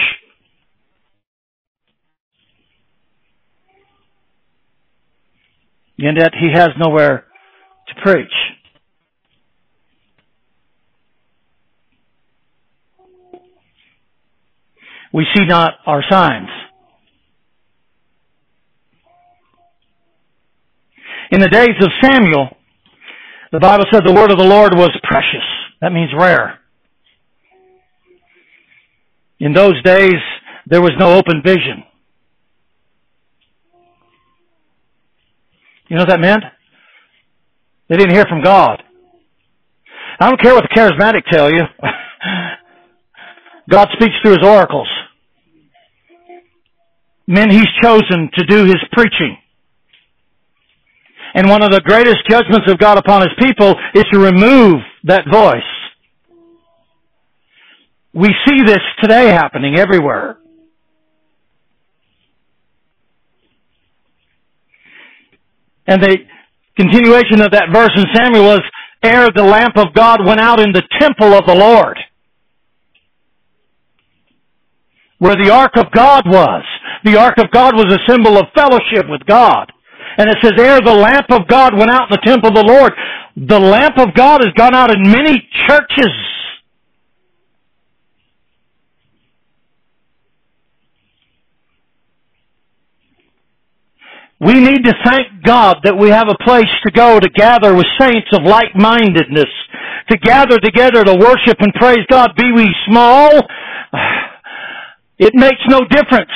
And yet he has nowhere to preach. We see not our signs. In the days of Samuel, the Bible said the word of the Lord was precious. That means rare. In those days, there was no open vision. You know what that meant? They didn't hear from God. I don't care what the charismatic tell you. God speaks through His oracles. Men He's chosen to do His preaching. And one of the greatest judgments of God upon His people is to remove that voice. We see this today happening everywhere. And the continuation of that verse in Samuel was, ere the lamp of God went out in the temple of the Lord, where the ark of God was. The ark of God was a symbol of fellowship with God. And it says, ere the lamp of God went out in the temple of the Lord. The lamp of God has gone out in many churches. We need to thank God that we have a place to go to gather with saints of like-mindedness, to gather together to worship and praise God. Be we small, it makes no difference.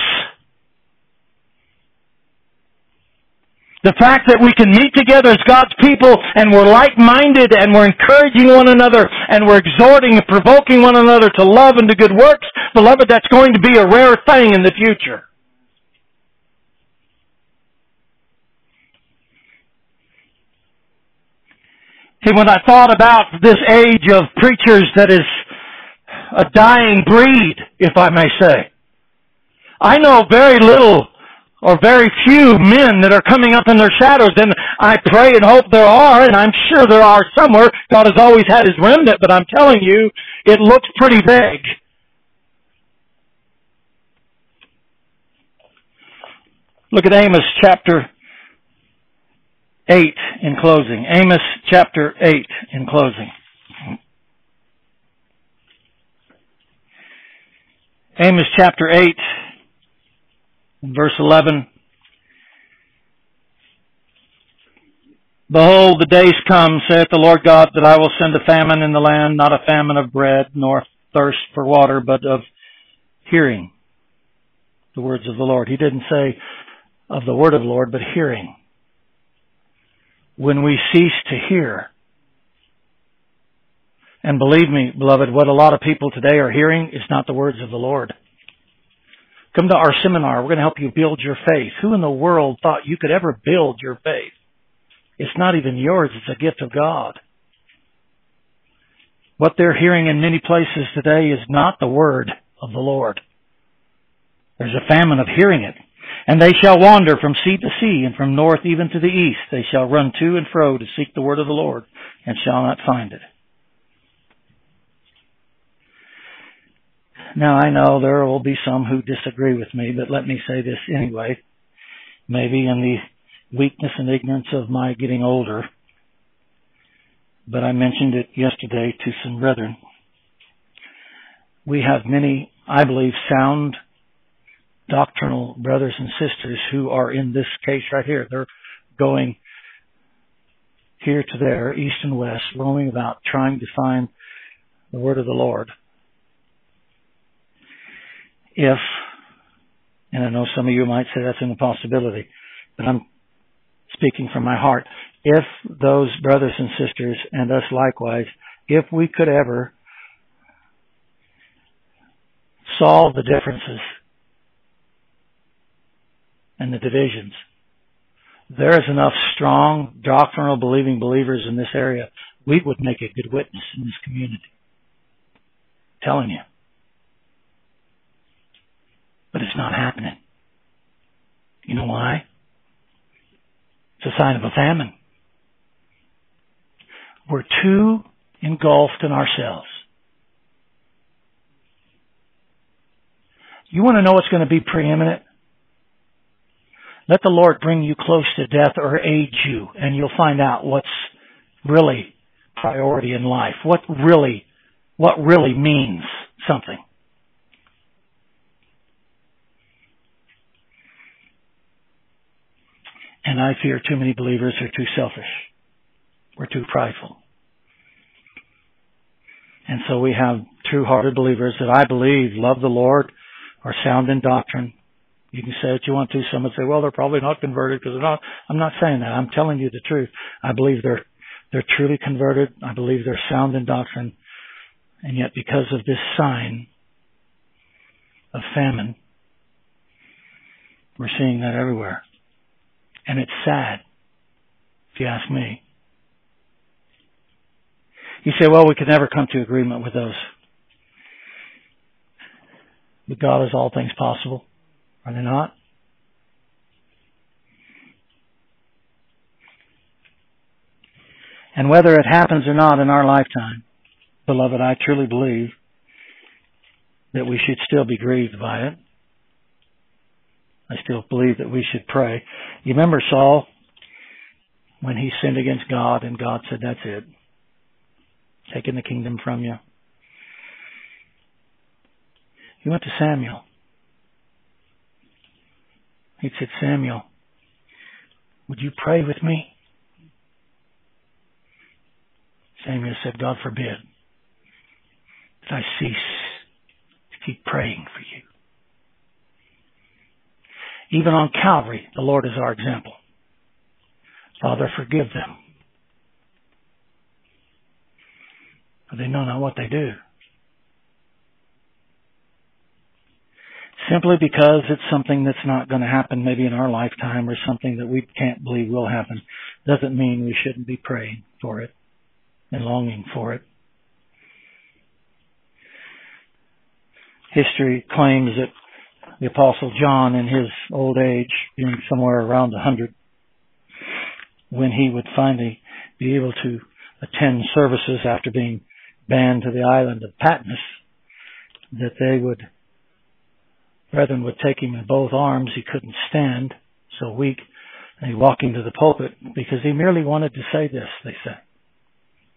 The fact that we can meet together as God's people and we're like-minded and we're encouraging one another and we're exhorting and provoking one another to love and to good works, beloved, that's going to be a rare thing in the future. See, when I thought about this age of preachers that is a dying breed, if I may say, I know very little or very few men that are coming up in their shadows, and I pray and hope there are, and I'm sure there are somewhere. God has always had His remnant, but I'm telling you, it looks pretty vague. Look at Amos chapter eight in closing. Amos chapter eight in closing. Amos chapter eight, verse eleven. Behold, the days come, saith the Lord God, that I will send a famine in the land, not a famine of bread, nor thirst for water, but of hearing the words of the Lord. He didn't say of the word of the Lord, but hearing. When we cease to hear, and believe me, beloved, what a lot of people today are hearing is not the words of the Lord. Come to our seminar. We're going to help you build your faith. Who in the world thought you could ever build your faith? It's not even yours. It's a gift of God. What they're hearing in many places today is not the word of the Lord. There's a famine of hearing it. And they shall wander from sea to sea, and from north even to the east. They shall run to and fro to seek the word of the Lord, and shall not find it. Now, I know there will be some who disagree with me, but let me say this anyway. Maybe in the weakness and ignorance of my getting older, but I mentioned it yesterday to some brethren. We have many, I believe, sound doctrinal brothers and sisters who are in this case right here. They're going here to there, east and west, roaming about, trying to find the word of the Lord. If, and I know some of you might say that's an impossibility, but I'm speaking from my heart, if those brothers and sisters, and us likewise, if we could ever solve the differences and the divisions, there is enough strong doctrinal believing believers in this area, we would make a good witness in this community. I'm telling you. But it's not happening. You know why? It's a sign of a famine. We're too engulfed in ourselves. You want to know what's going to be preeminent? Let the Lord bring you close to death or aid you, and you'll find out what's really priority in life. What really, what really means something. And I fear too many believers are too selfish. We're too prideful. And so we have true-hearted believers that I believe love the Lord, are sound in doctrine. You can say what you want to. Some would say, well, they're probably not converted because they're not. I'm not saying that. I'm telling you the truth. I believe they're they're truly converted. I believe they're sound in doctrine. And yet because of this sign of famine, we're seeing that everywhere. And it's sad, if you ask me. You say, well, we could never come to agreement with those. With God is all things possible. Are they not? And whether it happens or not in our lifetime, beloved, I truly believe that we should still be grieved by it. I still believe that we should pray. You remember Saul, when he sinned against God, and God said, that's it. Taking the kingdom from you. He went to Samuel. He said, Samuel, would you pray with me? Samuel said, God forbid that I cease to keep praying for you. Even on Calvary, the Lord is our example. Father, forgive them, for they know not what they do. Simply because it's something that's not going to happen maybe in our lifetime or something that we can't believe will happen doesn't mean we shouldn't be praying for it and longing for it. History claims that the Apostle John, in his old age, being somewhere around a hundred, when he would finally be able to attend services after being banned to the island of Patmos, that they would, brethren would take him in both arms. He couldn't stand, so weak, and he'd walk into the pulpit because he merely wanted to say this, they say.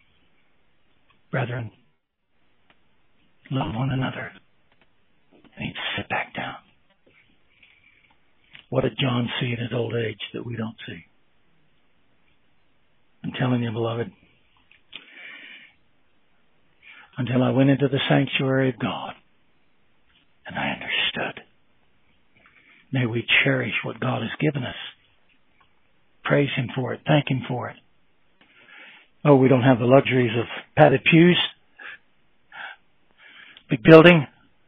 Brethren, love one another. And he'd What did John see in his old age that we don't see? I'm telling you, beloved, until I went into the sanctuary of God and I understood. May we cherish what God has given us. Praise Him for it. Thank Him for it. Oh, we don't have the luxuries of padded pews, big building,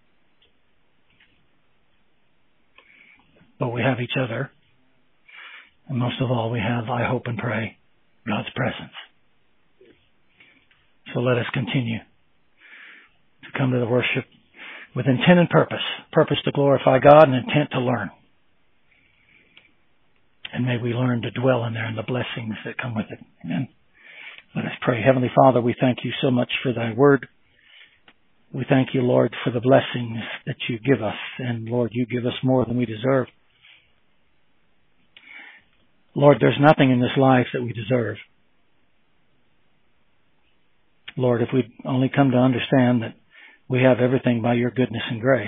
but we have each other. And most of all, we have, I hope and pray, God's presence. So let us continue to come to the worship with intent and purpose. Purpose to glorify God and intent to learn. And may we learn to dwell in there and the blessings that come with it. Amen. Let us pray. Heavenly Father, we thank you so much for thy word. We thank you, Lord, for the blessings that you give us. And Lord, you give us more than we deserve. Lord, there's nothing in this life that we deserve. Lord, if we only come to understand that we have everything by your goodness and grace.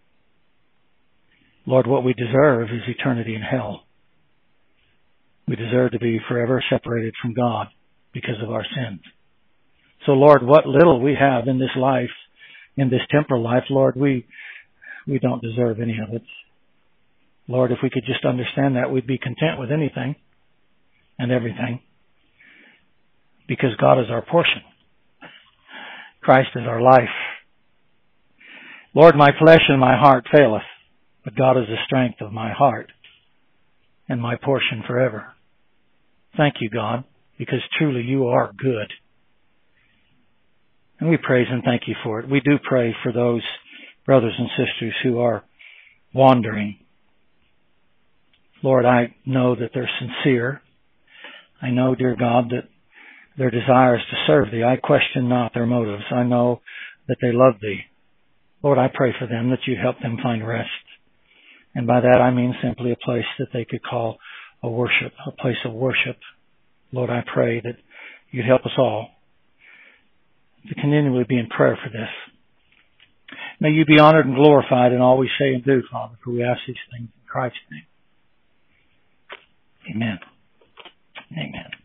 Lord, what we deserve is eternity in hell. We deserve to be forever separated from God because of our sins. So, Lord, what little we have in this life, in this temporal life, Lord, we we don't deserve any of it. Lord, if we could just understand that, we'd be content with anything and everything because God is our portion. Christ is our life. Lord, my flesh and my heart faileth, but God is the strength of my heart and my portion forever. Thank you, God, because truly you are good. And we praise and thank you for it. We do pray for those brothers and sisters who are wandering. Lord, I know that they're sincere. I know, dear God, that their desire is to serve thee. I question not their motives. I know that they love thee. Lord, I pray for them that you help them find rest. And by that I mean simply a place that they could call a worship, a place of worship. Lord, I pray that you'd help us all to continually be in prayer for this. May you be honored and glorified in all we say and do, Father, for we ask these things in Christ's name. Amen. Amen.